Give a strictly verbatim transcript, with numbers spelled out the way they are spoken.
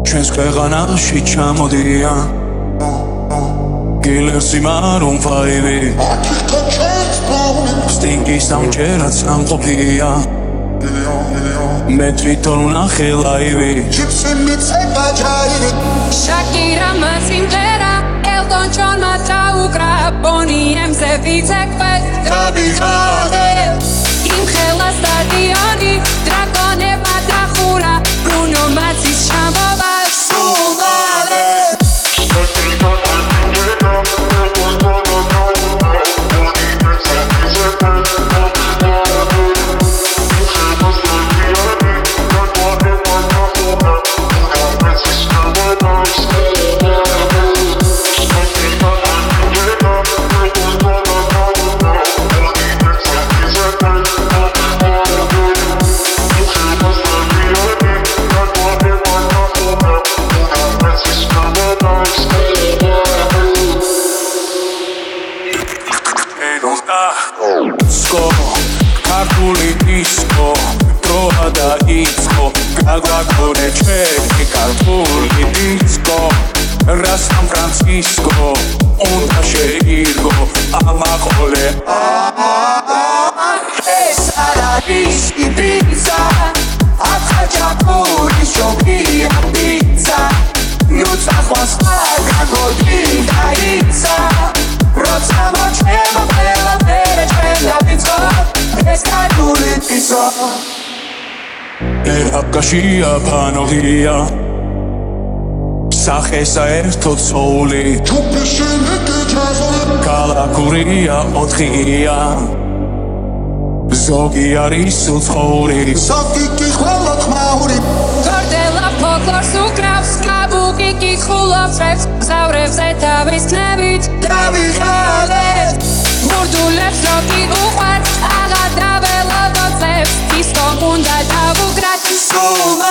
ჩვენს ქვეყანაში ჩამოდიან კილერსი მარუნ ფაივი სტინგის სამჯერად სამყოფია მე თვითონ ვნახე ლაივი შაკირა მასიმღერა ელტონ ჯონმა დაუკრა ბონი ემზე ვიცეკვეს დავიხარე იმ ხელა სტადიონი დრაკონებმა დახურა ბრუნო მაცის ჩამბობა სულღარე სკო ქართული დისკო დროა დაიწყო გაგვაქონე ჩვენი ქართული დისკო რა სან ფრანცისკო უნდა შეირგო ამაყოლე ეს არის იბიცა აცაჭაპური შობია პიცა ნუცა ხვას მაგოდი დაიცა როცა მოჩება ყველა ფერე ჩვენ დავიწყო ეს ქართული დისკო ერაფკაშია ფანოღია სახესა ერთო ცოული კალაკურია ოთხია ზოგი არის უცხოური საკიკი ყველა ხმაური გორდელა ფოლკლორს უკრავს კაბუკი კითხულობს რეფს გზავრებზე თავის ქნებით დავიხარე ბურდულებს როკი უყვარს აღა დაველოდოთ წებს დისკო უნდა დავუგრათ სულ